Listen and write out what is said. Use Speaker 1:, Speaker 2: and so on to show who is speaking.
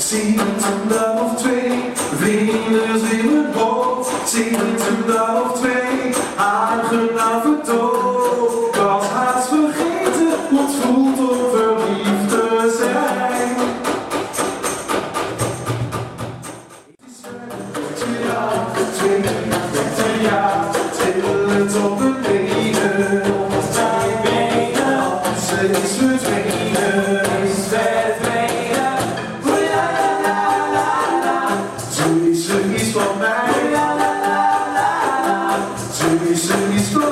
Speaker 1: Zie het een dag of twee, vlinders in mijn hoofd. Zie het een dag of twee, aangenaam verdoofd. Als haast vergeten, wat voelt om verliefd te zijn. Ja, trillend op mijn benen, ze is verdwenen, ze is van mij, ze is van